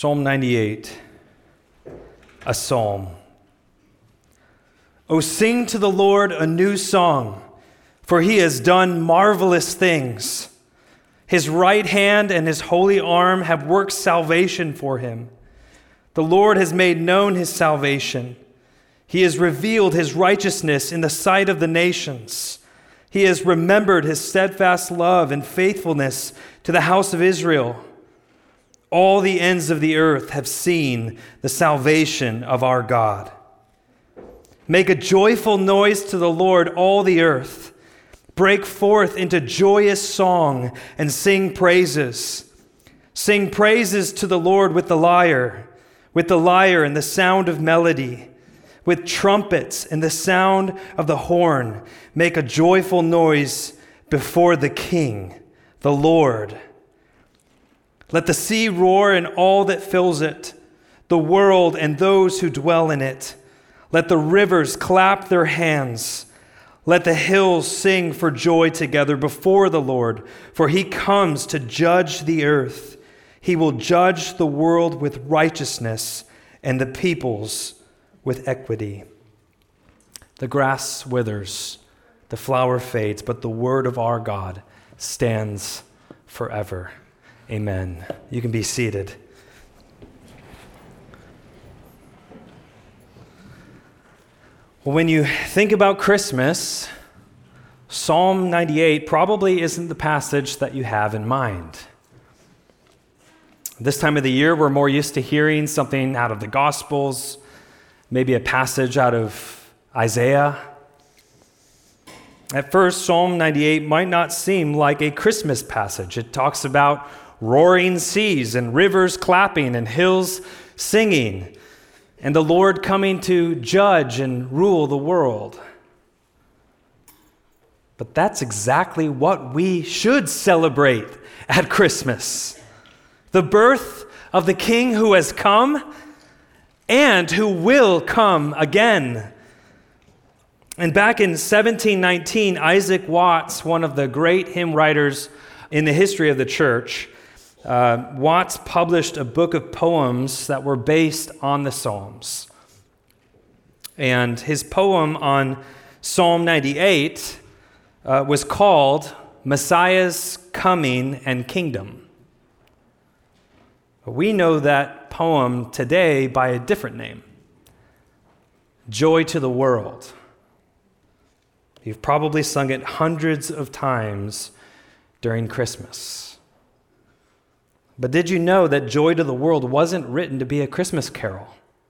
Psalm 98, a psalm. O sing to the Lord a new song, for he has done marvelous things. His right hand and his holy arm have worked salvation for him. The Lord has made known his salvation. He has revealed his righteousness in the sight of the nations. He has remembered his steadfast love and faithfulness to the house of Israel. All the ends of the earth have seen the salvation of our God. Make a joyful noise to the Lord, all the earth. Break forth into joyous song and sing praises. Sing praises to the Lord with the lyre and the sound of melody, with trumpets and the sound of the horn. Make a joyful noise before the King, the Lord. Let the sea roar and all that fills it, the world and those who dwell in it. Let the rivers clap their hands. Let the hills sing for joy together before the Lord, for he comes to judge the earth. He will judge the world with righteousness and the peoples with equity. The grass withers, the flower fades, but the word of our God stands forever. Amen. You can be seated. Well, when you think about Christmas, Psalm 98 probably isn't the passage that you have in mind. This time of the year, we're more used to hearing something out of the Gospels, maybe a passage out of Isaiah. At first, Psalm 98 might not seem like a Christmas passage. It talks about roaring seas and rivers clapping and hills singing, and the Lord coming to judge and rule the world. But that's exactly what we should celebrate at Christmas. The birth of the King who has come and who will come again. And back in 1719, Isaac Watts, one of the great hymn writers in the history of the church, Watts published a book of poems that were based on the Psalms. And his poem on Psalm 98 was called Messiah's Coming and Kingdom. We know that poem today by a different name, Joy to the World. You've probably sung it hundreds of times during Christmas. But did you know that Joy to the World wasn't written to be a Christmas carol?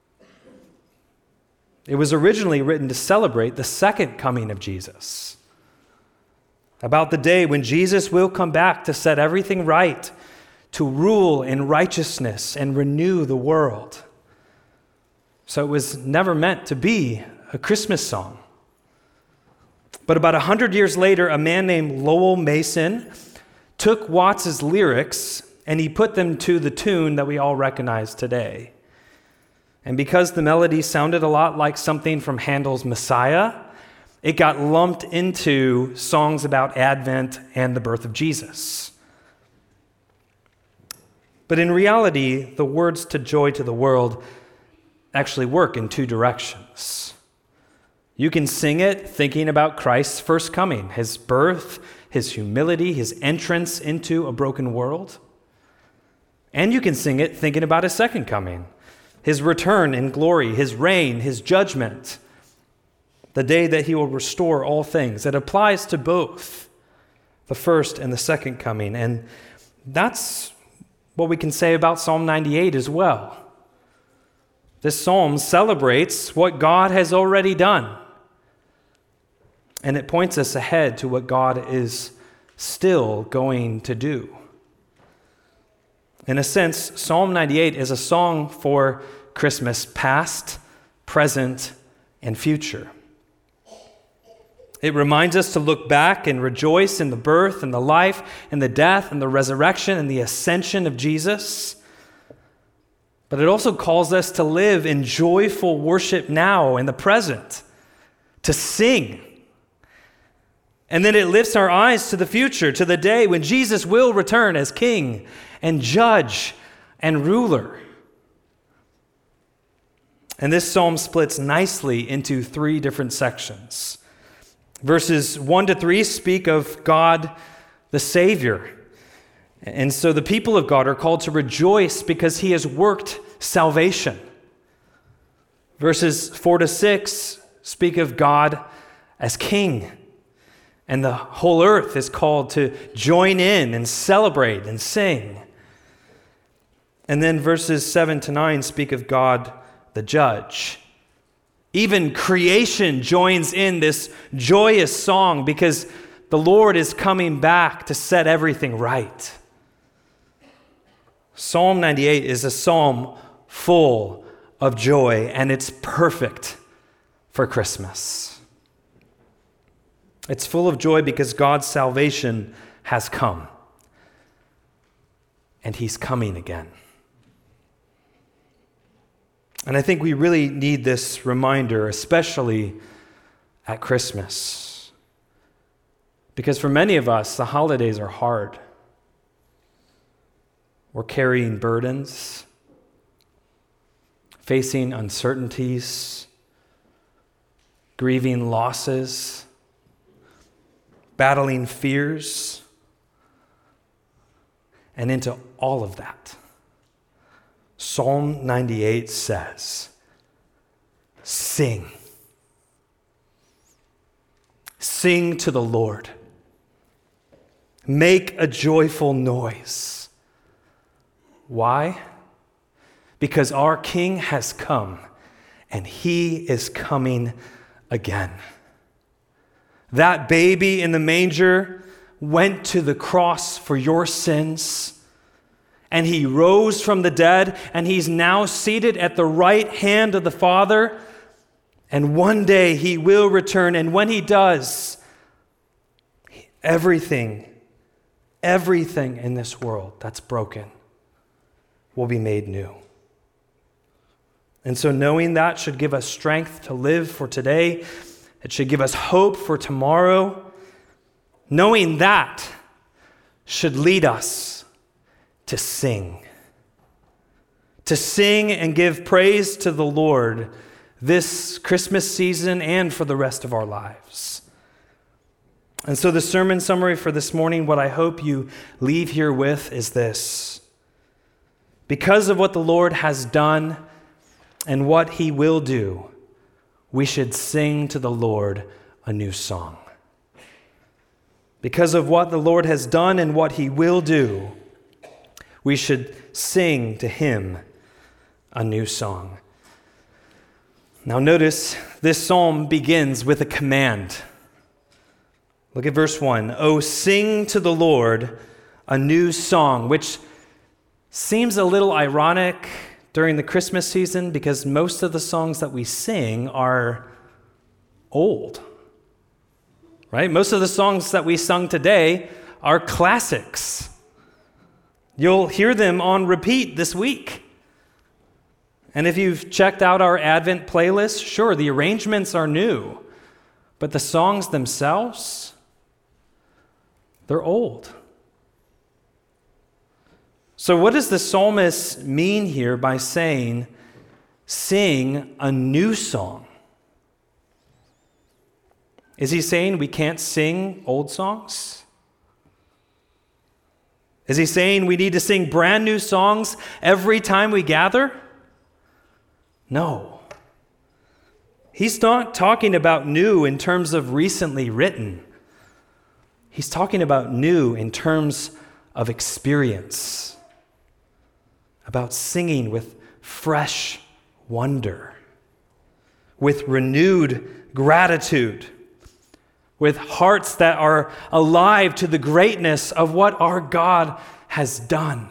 It was originally written to celebrate the second coming of Jesus, about the day when Jesus will come back to set everything right, to rule in righteousness and renew the world. So it was never meant to be a Christmas song. But about 100 years later, a man named Lowell Mason took Watts's lyrics and he put them to the tune that we all recognize today. And because the melody sounded a lot like something from Handel's Messiah, it got lumped into songs about Advent and the birth of Jesus. But in reality, the words to Joy to the World actually work in two directions. You can sing it thinking about Christ's first coming, his birth, his humility, his entrance into a broken world. And you can sing it thinking about his second coming, his return in glory, his reign, his judgment, the day that he will restore all things. It applies to both the first and the second coming. And that's what we can say about Psalm 98 as well. This psalm celebrates what God has already done. And it points us ahead to what God is still going to do. In a sense, Psalm 98 is a song for Christmas past, present, and future. It reminds us to look back and rejoice in the birth and the life and the death and the resurrection and the ascension of Jesus. But it also calls us to live in joyful worship now in the present, to sing. And then it lifts our eyes to the future, to the day when Jesus will return as King and Judge and Ruler. And this psalm splits nicely into 3 different sections. Verses 1 to 3 speak of God the Savior. And so the people of God are called to rejoice because he has worked salvation. Verses 4 to 6 speak of God as King. And the whole earth is called to join in and celebrate and sing. And then verses 7 to 9 speak of God the Judge. Even creation joins in this joyous song because the Lord is coming back to set everything right. Psalm 98 is a psalm full of joy, and it's perfect for Christmas. It's full of joy because God's salvation has come, and he's coming again. And I think we really need this reminder, especially at Christmas. Because for many of us, the holidays are hard. We're carrying burdens, facing uncertainties, grieving losses, battling fears. And into all of that, Psalm 98 says, sing. Sing to the Lord. Make a joyful noise. Why? Because our King has come, and he is coming again. That baby in the manger went to the cross for your sins, and he rose from the dead, and he's now seated at the right hand of the Father, and one day he will return, and when he does, everything in this world that's broken will be made new. And so knowing that should give us strength to live for today. It should give us hope for tomorrow. Knowing that should lead us to sing. To sing and give praise to the Lord this Christmas season and for the rest of our lives. And so the sermon summary for this morning, what I hope you leave here with is this. Because of what the Lord has done and what he will do, we should sing to the Lord a new song. Because of what the Lord has done and what he will do, we should sing to him a new song. Now notice, this psalm begins with a command. Look at verse 1. Oh, sing to the Lord a new song, which seems a little ironic during the Christmas season because most of the songs that we sing are old, right? Most of the songs that we sung today are classics. You'll hear them on repeat this week. And if you've checked out our Advent playlist, sure, the arrangements are new, but the songs themselves, they're old. So what does the psalmist mean here by saying, sing a new song? Is he saying we can't sing old songs? Is he saying we need to sing brand new songs every time we gather? No. He's not talking about new in terms of recently written. He's talking about new in terms of experience, about singing with fresh wonder, with renewed gratitude, with hearts that are alive to the greatness of what our God has done.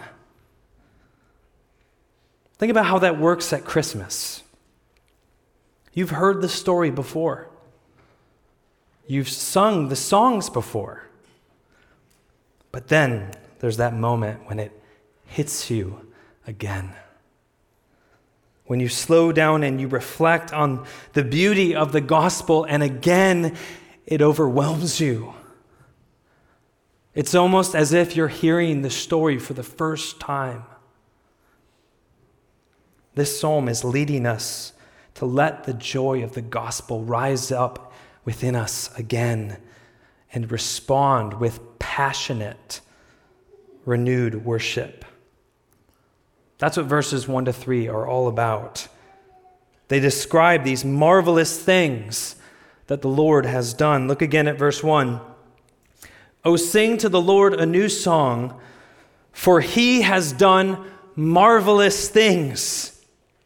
Think about how that works at Christmas. You've heard the story before. You've sung the songs before. But then there's that moment when it hits you again. When you slow down and you reflect on the beauty of the gospel, and again, it overwhelms you. It's almost as if you're hearing the story for the first time. This psalm is leading us to let the joy of the gospel rise up within us again and respond with passionate, renewed worship. That's what verses 1 to 3 are all about. They describe these marvelous things that the Lord has done. Look again at verse 1. "Oh, sing to the Lord a new song, for he has done marvelous things."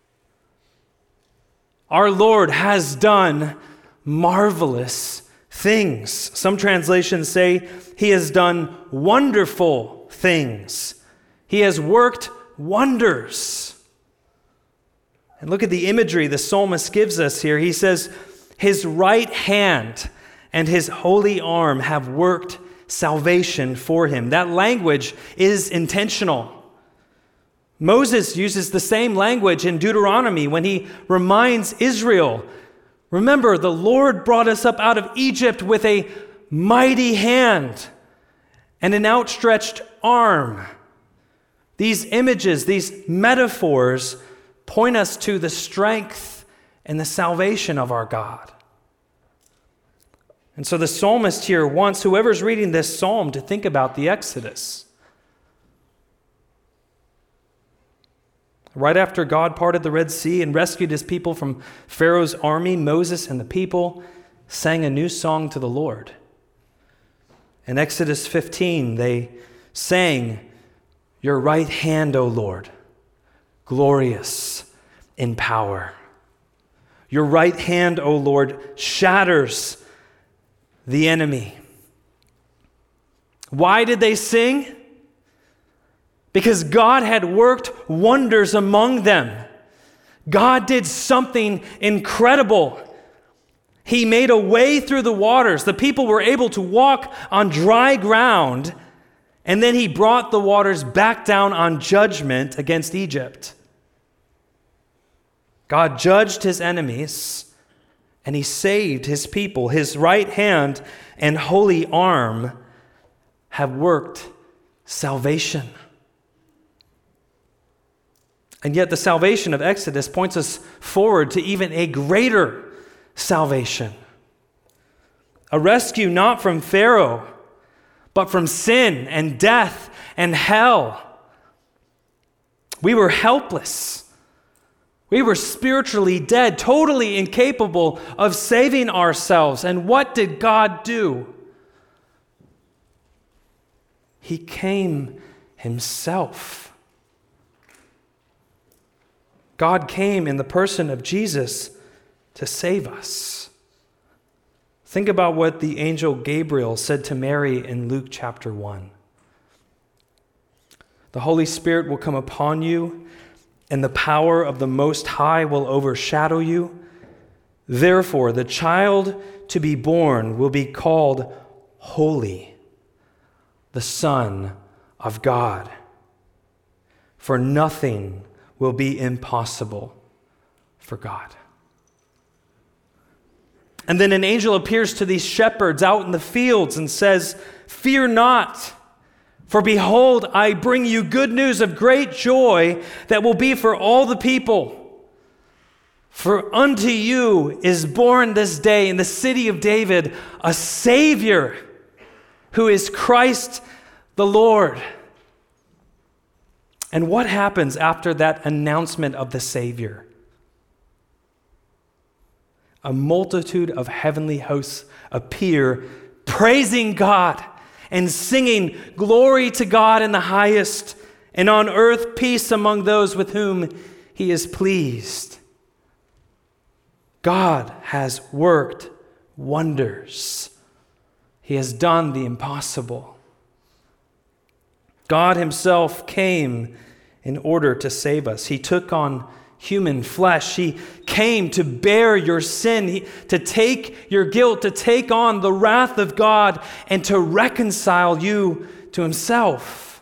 Our Lord has done marvelous things. Some translations say he has done wonderful things. He has worked wonders. And look at the imagery the psalmist gives us here. He says, his right hand and his holy arm have worked salvation for him. That language is intentional. Moses uses the same language in Deuteronomy when he reminds Israel, remember, the Lord brought us up out of Egypt with a mighty hand and an outstretched arm. These images, these metaphors, point us to the strength and the salvation of our God. And so the psalmist here wants whoever's reading this psalm to think about the Exodus. Right after God parted the Red Sea and rescued his people from Pharaoh's army, Moses and the people sang a new song to the Lord. In Exodus 15, they sang, "Your right hand, O Lord, glorious in power. Your right hand, O Lord, shatters the enemy." Why did they sing? Because God had worked wonders among them. God did something incredible. He made a way through the waters. The people were able to walk on dry ground, and then he brought the waters back down on judgment against Egypt. God judged his enemies, and he saved his people. His right hand and holy arm have worked salvation. And yet the salvation of Exodus points us forward to even a greater salvation. A rescue not from Pharaoh, but from sin and death and hell. We were helpless. We were spiritually dead, totally incapable of saving ourselves. And what did God do? He came himself. God came in the person of Jesus to save us. Think about what the angel Gabriel said to Mary in Luke chapter 1. "The Holy Spirit will come upon you, and the power of the Most High will overshadow you. Therefore, the child to be born will be called Holy, the Son of God. For nothing will be impossible for God." And then an angel appears to these shepherds out in the fields and says, "Fear not, for behold, I bring you good news of great joy that will be for all the people. For unto you is born this day in the city of David a Savior, who is Christ the Lord." And what happens after that announcement of the Savior? A multitude of heavenly hosts appear, praising God and singing, "Glory to God in the highest, and on earth peace among those with whom he is pleased." God has worked wonders. He has done the impossible. God himself came in order to save us. He took on human flesh. He came to bear your sin, to take your guilt, to take on the wrath of God, and to reconcile you to himself.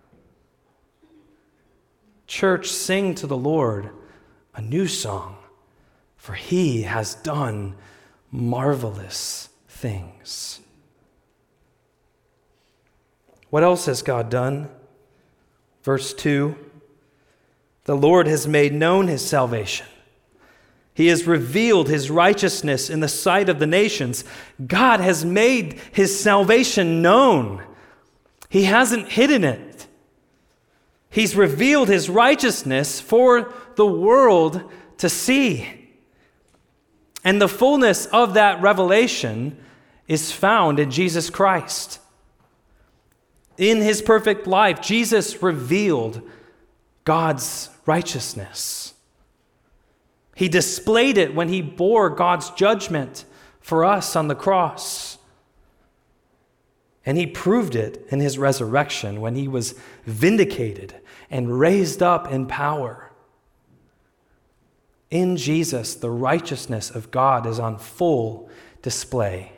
Church, sing to the Lord a new song, for he has done marvelous things. What else has God done? Verse 2, "The Lord has made known his salvation He has revealed his righteousness in the sight of the nations. God has made his salvation known. He hasn't hidden it. He's revealed his righteousness for the world to see. And the fullness of that revelation is found in Jesus Christ. In his perfect life, Jesus revealed God's righteousness. He displayed it when he bore God's judgment for us on the cross. And he proved it in his resurrection when he was vindicated and raised up in power. In Jesus, the righteousness of God is on full display.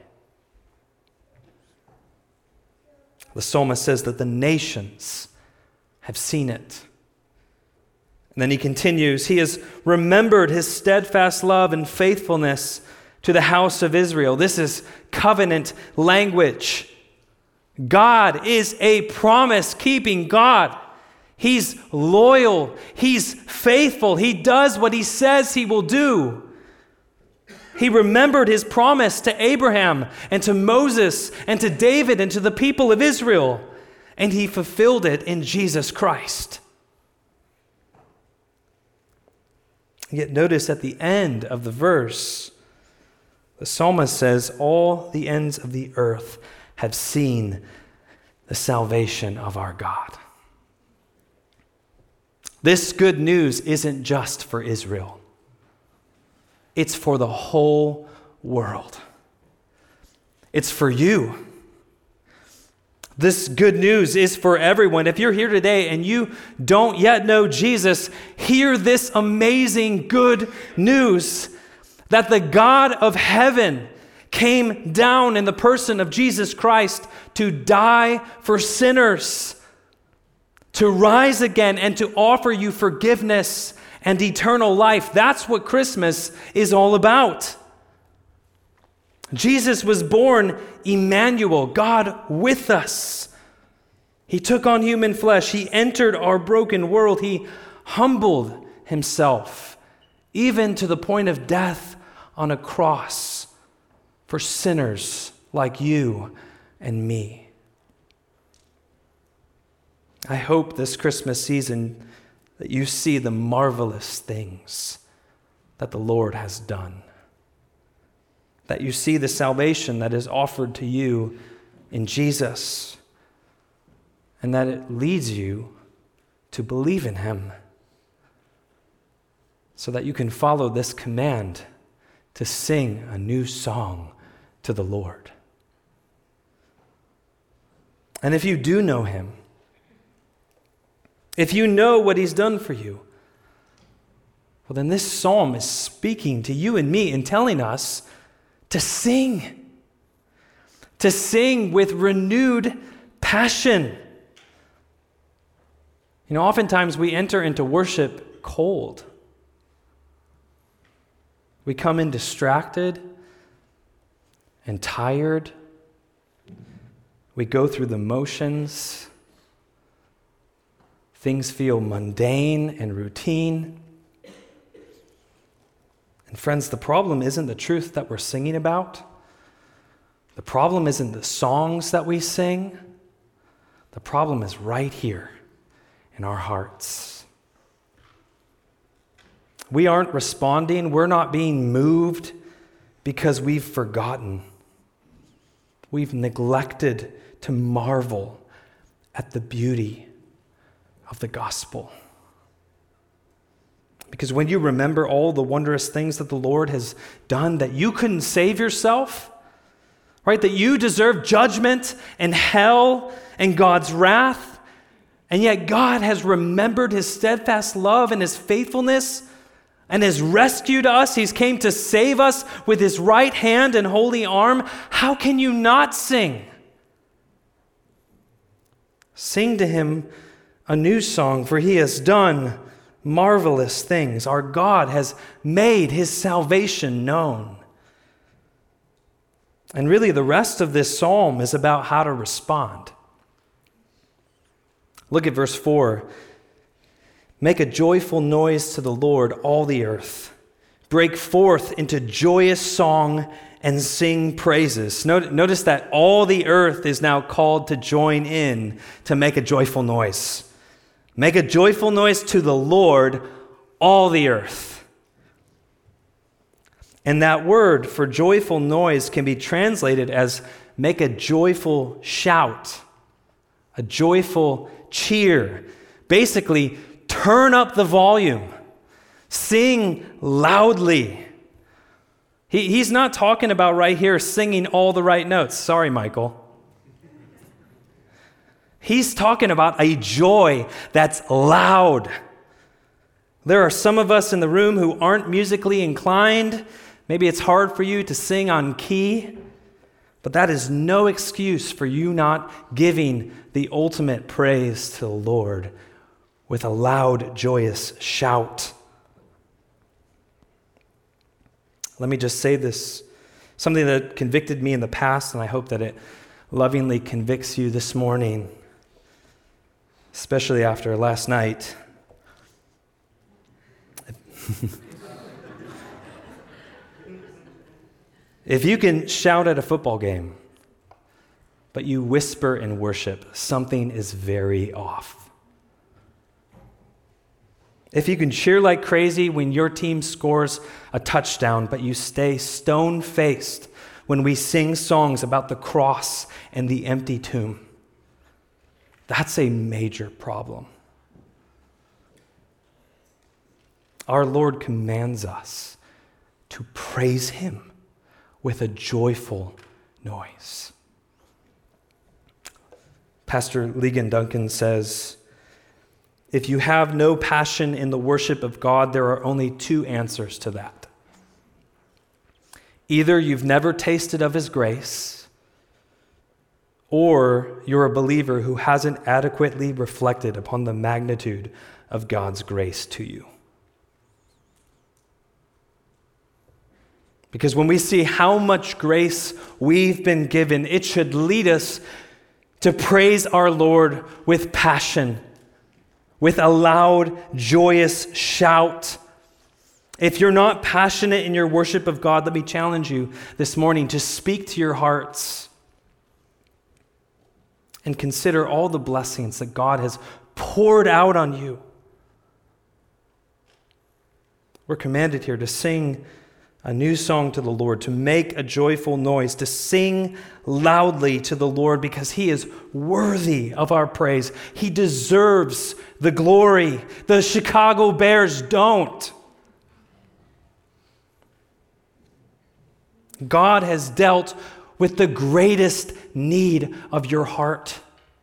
The psalmist says that the nations have seen it. And then he continues, he has remembered his steadfast love and faithfulness to the house of Israel. This is covenant language. God is a promise-keeping God. He's loyal. He's faithful. He does what he says he will do. He remembered his promise to Abraham and to Moses and to David and to the people of Israel. And he fulfilled it in Jesus Christ. Yet notice at the end of the verse, the psalmist says, all the ends of the earth have seen the salvation of our God. This good news isn't just for Israel. It's for the whole world. It's for you. This good news is for everyone. If you're here today and you don't yet know Jesus, hear this amazing good news that the God of heaven came down in the person of Jesus Christ to die for sinners, to rise again and to offer you forgiveness and eternal life. That's what Christmas is all about. Jesus was born Emmanuel, God with us. He took on human flesh. He entered our broken world. He humbled himself, even to the point of death on a cross for sinners like you and me. I hope this Christmas season that you see the marvelous things that the Lord has done. That you see the salvation that is offered to you in Jesus, and that it leads you to believe in him, so that you can follow this command to sing a new song to the Lord. And if you do know him, if you know what he's done for you, well, then this psalm is speaking to you and me and telling us to sing with renewed passion. You know, oftentimes we enter into worship cold. We come in distracted and tired. We go through the motions. Things feel mundane and routine. And friends, the problem isn't the truth that we're singing about. The problem isn't the songs that we sing. The problem is right here in our hearts. We aren't responding. We're not being moved because we've forgotten. We've neglected to marvel at the beauty of the gospel. Because when you remember all the wondrous things that the Lord has done, that you couldn't save yourself, right? That you deserve judgment and hell and God's wrath, and yet God has remembered his steadfast love and his faithfulness and has rescued us. He's came to save us with his right hand and holy arm. How can you not sing? Sing to him a new song, for he has done marvelous things. Our God has made his salvation known. And really, the rest of this psalm is about how to respond. Look at verse 4. Make a joyful noise to the Lord, all the earth. break forth into joyous song and sing praises. Notice that all the earth is now called to join in to make a joyful noise. Make a joyful noise to the Lord, all the earth. And that word for joyful noise can be translated as make a joyful shout, a joyful cheer. Basically, turn up the volume, sing loudly. He's not talking about right here singing all the right notes. Sorry, Michael. He's talking about a joy that's loud. There are some of us in the room who aren't musically inclined. Maybe it's hard for you to sing on key, but that is no excuse for you not giving the ultimate praise to the Lord with a loud, joyous shout. Let me just say this, something that convicted me in the past, and I hope that it lovingly convicts you this morning, especially after last night. If you can shout at a football game, but you whisper in worship, something is very off. If you can cheer like crazy when your team scores a touchdown, but you stay stone-faced when we sing songs about the cross and the empty tomb, that's a major problem. Our Lord commands us to praise Him with a joyful noise. Pastor Ligon Duncan says, if you have no passion in the worship of God, there are only two answers to that. Either you've never tasted of His grace, or you're a believer who hasn't adequately reflected upon the magnitude of God's grace to you. Because when we see how much grace we've been given, it should lead us to praise our Lord with passion, with a loud, joyous shout. If you're not passionate in your worship of God, let me challenge you this morning to speak to your hearts and consider all the blessings that God has poured out on you. We're commanded here to sing a new song to the Lord, to make a joyful noise, to sing loudly to the Lord because He is worthy of our praise. He deserves the glory. The Chicago Bears don't. God has dealt with the greatest need of your heart.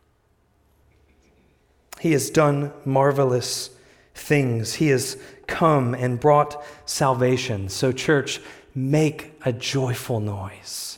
He has done marvelous things. He has come and brought salvation. So, church, make a joyful noise.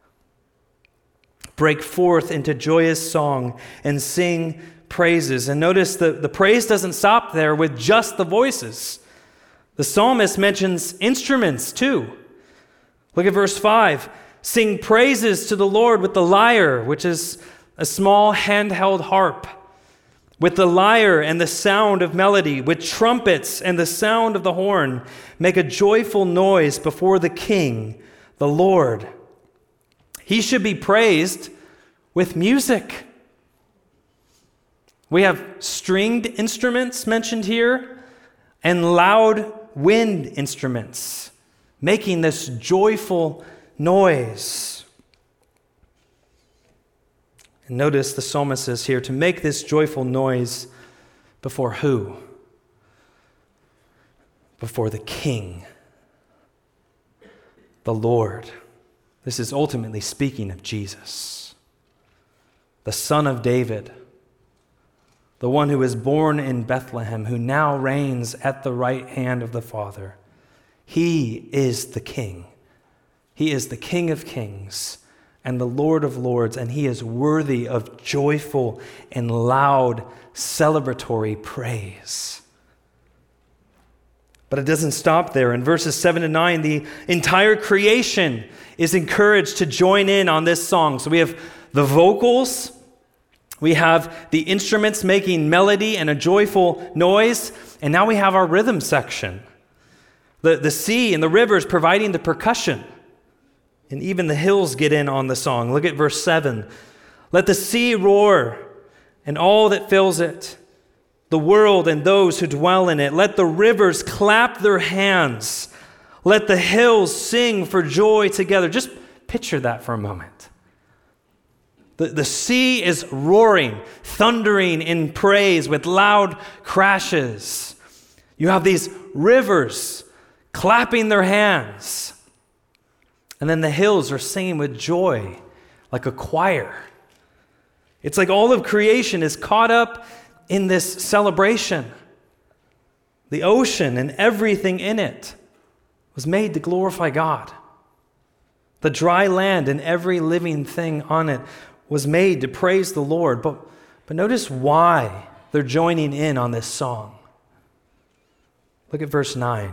Break forth into joyous song and sing praises. And notice the praise doesn't stop there with just the voices. The psalmist mentions instruments too. Look at verse 5. Sing praises to the Lord with the lyre, which is a small handheld harp, with the lyre and the sound of melody, with trumpets and the sound of the horn. Make a joyful noise before the King, the Lord. He should be praised with music. We have stringed instruments mentioned here and loud wind instruments making this joyful noise. And notice the psalmist says here, to make this joyful noise before who? Before the King, the Lord. This is ultimately speaking of Jesus, the Son of David, the one who was born in Bethlehem, who now reigns at the right hand of the Father. He is the King. He is the King of kings and the Lord of lords, and He is worthy of joyful and loud celebratory praise. But it doesn't stop there. In verses 7 and 9, the entire creation is encouraged to join in on this song. So we have the vocals, we have the instruments making melody and a joyful noise, and now we have our rhythm section. The sea and the rivers providing the percussion. And even the hills get in on the song. Look at verse 7. Let the sea roar and all that fills it, the world and those who dwell in it. Let the rivers clap their hands. Let the hills sing for joy together. Just picture that for a moment. The sea is roaring, thundering in praise with loud crashes. You have these rivers clapping their hands. And then the hills are singing with joy like a choir. It's like all of creation is caught up in this celebration. The ocean and everything in it was made to glorify God. The dry land and every living thing on it was made to praise the Lord. But notice why they're joining in on this song. Look at verse 9.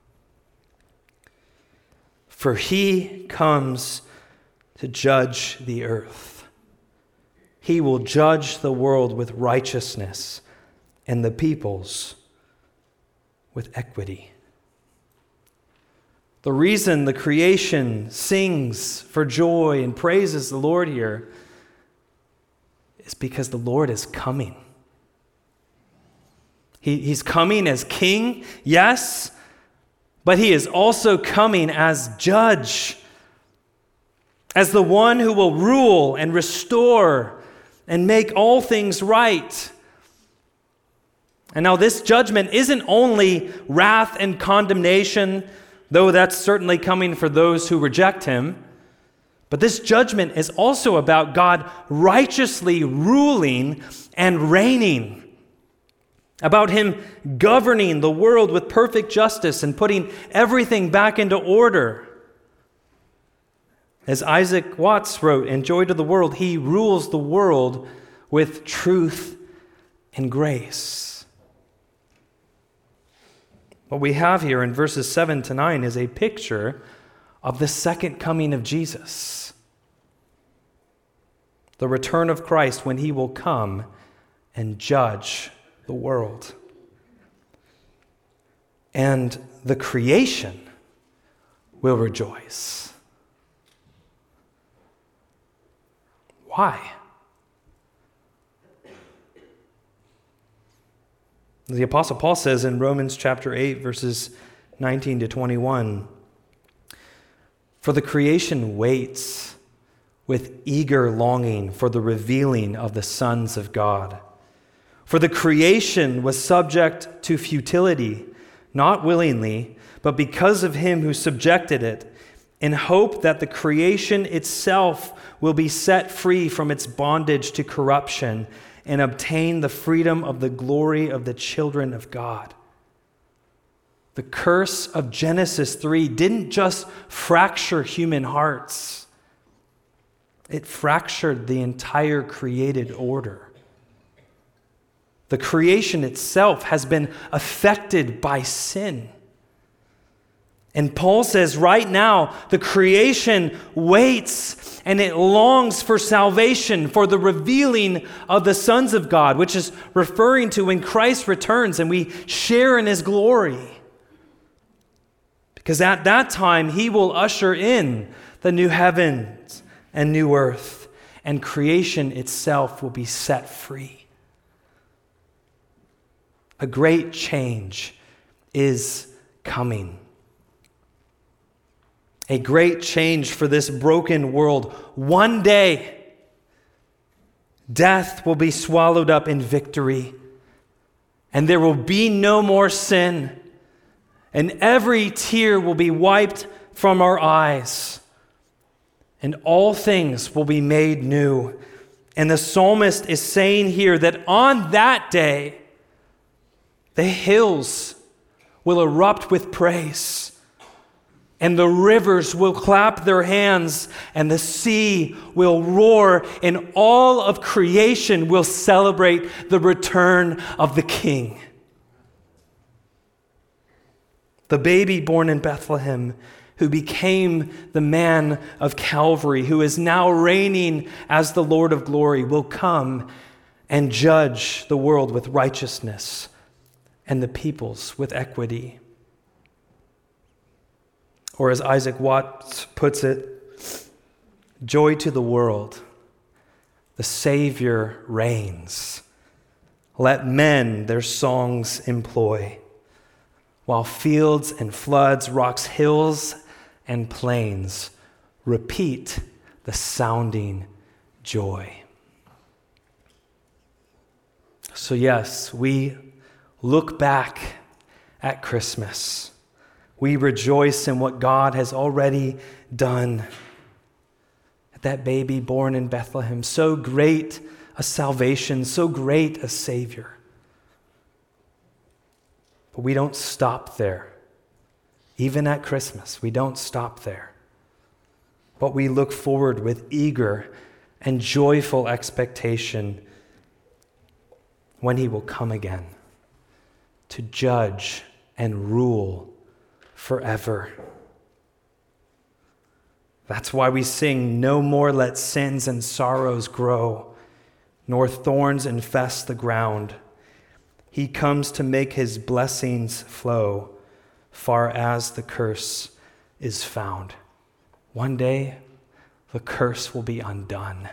For he comes to judge the earth. He will judge the world with righteousness and the peoples with equity. The reason the creation sings for joy and praises the Lord here is because the Lord is coming. He's coming as king, yes, but he is also coming as judge, as the one who will rule and restore and make all things right. And now this judgment isn't only wrath and condemnation, though that's certainly coming for those who reject him. But this judgment is also about God righteously ruling and reigning, about him governing the world with perfect justice and putting everything back into order. As Isaac Watts wrote in Joy to the World, he rules the world with truth and grace. What we have here in verses 7 to 9 is a picture of the second coming of Jesus, the return of Christ when he will come and judge the world. And the creation will rejoice. Why? The Apostle Paul says in Romans chapter 8, verses 19 to 21, for the creation waits with eager longing for the revealing of the sons of God. For the creation was subject to futility, not willingly, but because of him who subjected it, in hope that the creation itself will be set free from its bondage to corruption and obtain the freedom of the glory of the children of God. The curse of Genesis 3 didn't just fracture human hearts. It fractured the entire created order. The creation itself has been affected by sin. And Paul says right now, the creation waits and it longs for salvation, for the revealing of the sons of God, which is referring to when Christ returns and we share in his glory. Because at that time, he will usher in the new heavens and new earth, and creation itself will be set free. A great change is coming. A great change for this broken world. One day, death will be swallowed up in victory, and there will be no more sin, and every tear will be wiped from our eyes, and all things will be made new. And the psalmist is saying here that on that day, the hills will erupt with praise, and the rivers will clap their hands, and the sea will roar, and all of creation will celebrate the return of the King. The baby born in Bethlehem, who became the man of Calvary, who is now reigning as the Lord of glory, will come and judge the world with righteousness and the peoples with equity. Or as Isaac Watts puts it, joy to the world, the Savior reigns. Let men their songs employ, while fields and floods, rocks, hills, and plains repeat the sounding joy. So yes, we look back at Christmas. We rejoice in what God has already done. At that baby born in Bethlehem, so great a salvation, so great a Savior. But we don't stop there. Even at Christmas, we don't stop there. But we look forward with eager and joyful expectation when he will come again to judge and rule forever. That's why we sing, "No more let sins and sorrows grow, nor thorns infest the ground. He comes to make his blessings flow, far as the curse is found." One day, the curse will be undone.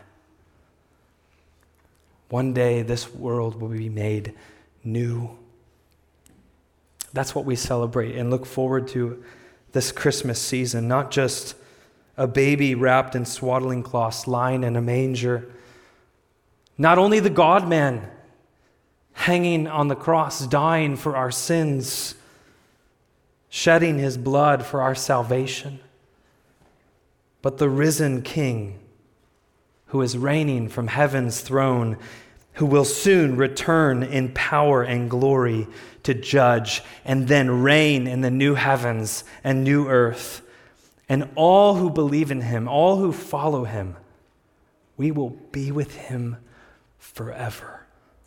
One day, this world will be made new. That's what we celebrate and look forward to this Christmas season, not just a baby wrapped in swaddling cloths lying in a manger. Not only the God-man hanging on the cross, dying for our sins, shedding his blood for our salvation, but the risen King who is reigning from heaven's throne, who will soon return in power and glory to judge and then reign in the new heavens and new earth. And all who believe in him, all who follow him, we will be with him forever.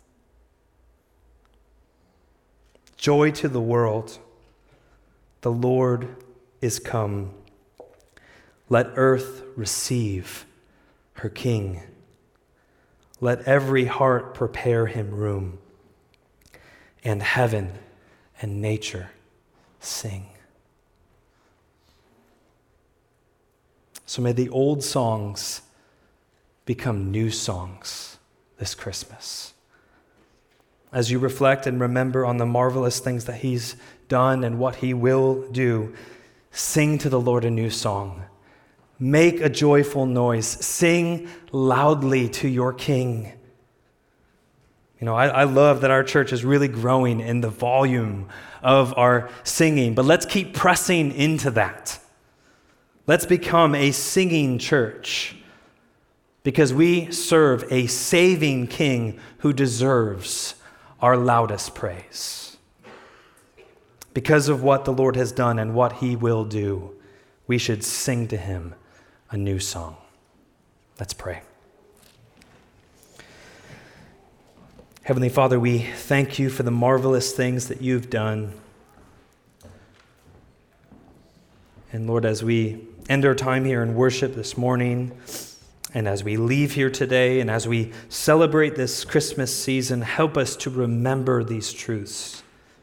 Joy to the world. The Lord is come. Let earth receive her King. Let every heart prepare him room, and heaven and nature sing. So may the old songs become new songs this Christmas. As you reflect and remember on the marvelous things that he's done and what he will do, sing to the Lord a new song. Make a joyful noise. Sing loudly to your King. You know, I love that our church is really growing in the volume of our singing, but let's keep pressing into that. Let's become a singing church because we serve a saving King who deserves our loudest praise. Because of what the Lord has done and what he will do, we should sing to him a new song. Let's pray. Heavenly Father, we thank you for the marvelous things that you've done. And Lord, as we end our time here in worship this morning, and as we leave here today, and as we celebrate this Christmas season, help us to remember these truths.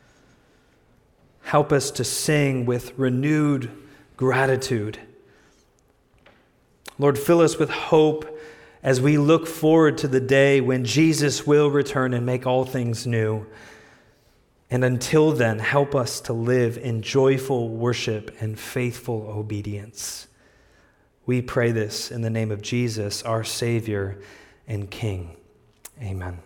Help us to sing with renewed gratitude. Lord, fill us with hope as we look forward to the day when Jesus will return and make all things new. And until then, help us to live in joyful worship and faithful obedience. We pray this in the name of Jesus, our Savior and King. Amen.